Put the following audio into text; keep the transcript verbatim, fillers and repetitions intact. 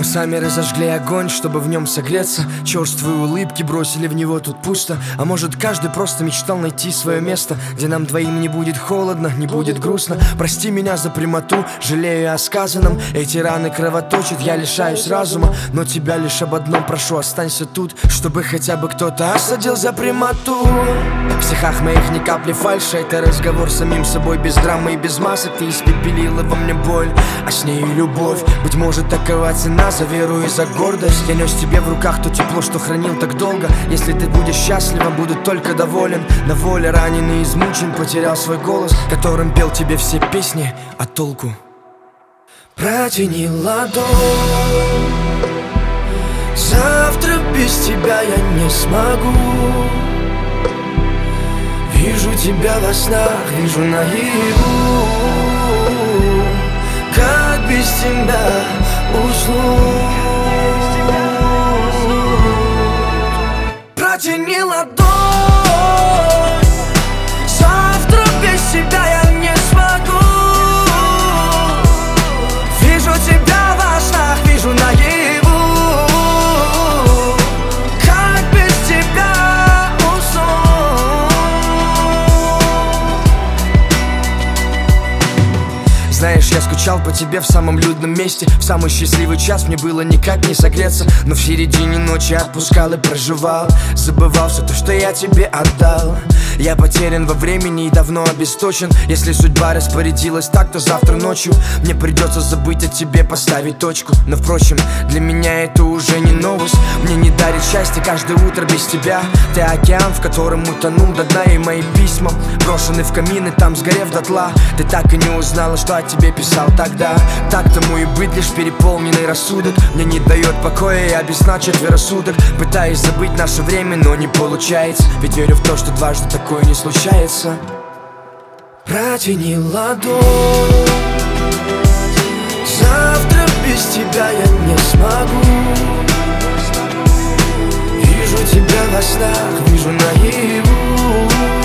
сами разожгли огонь, чтобы в нем согреться. Черствые улыбки бросили в него, тут пусто. А может, каждый просто мечтал найти свое место, где нам двоим не будет холодно, не будет грустно. Прости меня за прямоту, жалею о сказанном. Эти раны кровоточат, я лишаюсь разума. Но тебя лишь об одном прошу, останься тут, чтобы хотя бы кто-то осадил за прямоту. В стихах моих ни капли фальши, это разговор с самим собой, без драмы и без масок. Ты испепелила во мне боль, а с ней и любовь. Быть может, такова цена за веру и за гордость. Я нес тебе в руках то тепло, что хранил так долго. Если ты будешь счастлива, буду только доволен. На воле раненый, измучен, потерял свой голос, которым пел тебе все песни, а толку? Протяни ладонь. Завтра без тебя я не смогу. Вижу тебя во снах, вижу наяву. Как без тебя уснуть? Протяни ладонь. Завтра без тебя я не смогу. Вижу тебя во снах, вижу наяву. Как без тебя уснуть? Знаешь, я скучал по тебе в самом людном месте. В самый счастливый час мне было никак не согреться. Но в середине ночи отпускал и проживал. Забывал все то, что я тебе отдал. Я потерян во времени и давно обесточен. Если судьба распорядилась так, то завтра ночью мне придется забыть о тебе, поставить точку. Но впрочем, для меня это уже не новость. Мне не дарит счастье каждое утро без тебя. Ты океан, в котором утонул до дна. И мои письма брошены в камин и там сгорев дотла. Ты так и не узнала, что о тебе писал тогда. Так тому и быть, лишь переполненный рассудок мне не дает покоя, я без сна четверо суток. Пытаюсь забыть наше время, но не получается. Ведь верю в то, что дважды такое не случается. Протяни ладонь. Завтра без тебя я не смогу. Вижу тебя во снах, вижу наяву.